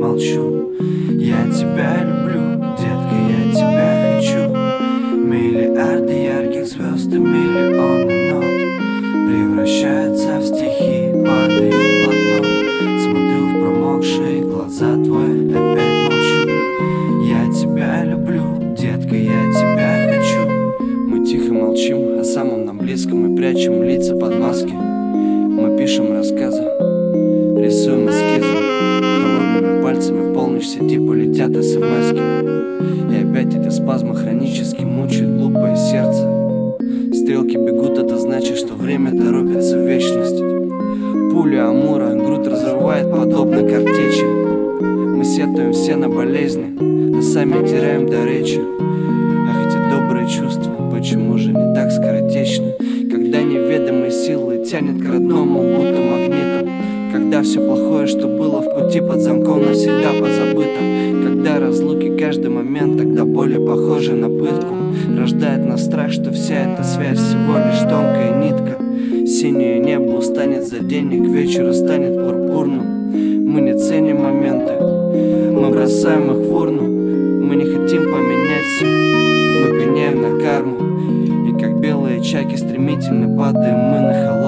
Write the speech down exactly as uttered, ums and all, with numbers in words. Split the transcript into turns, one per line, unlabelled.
молчу. Я тебя люблю, детка, я тебя хочу. Миллиарды ярких звезд и миллионы нот превращаются в стихи, падают блокнот. Смотрю в промокшие глаза твои, опять молчу. Я тебя люблю, детка, я тебя хочу. Мы тихо молчим о самом нам близком и прячем лица под маски. Мы пишем рассказы, рисуем эскизы, холодными пальцами в полночь сети полетят смски. И опять эти спазмы хронически мучают глупое сердце. Стрелки бегут, это значит, что время торопится в вечность. Пуля Амура грудь разрывает подобно картечи. Мы сетуем все на болезни, а сами теряем до речи. Ах, эти добрые чувства, почему же не так скоротечны? Когда неведомые силы тянет к родному, будто магнитом. Когда все плохое, что было в пути, под замком навсегда позабыто. Когда разлуки каждый момент тогда более похожи на пытку. Рождает нас страх, что вся эта связь всего лишь тонкая нитка. Синее небо устанет за день, и к вечеру станет пурпурным. Мы не ценим моменты, мы бросаем их в урну. Мы не хотим поменять все, мы пеняем на карму. И как белые чайки стремительно падаем мы на холодную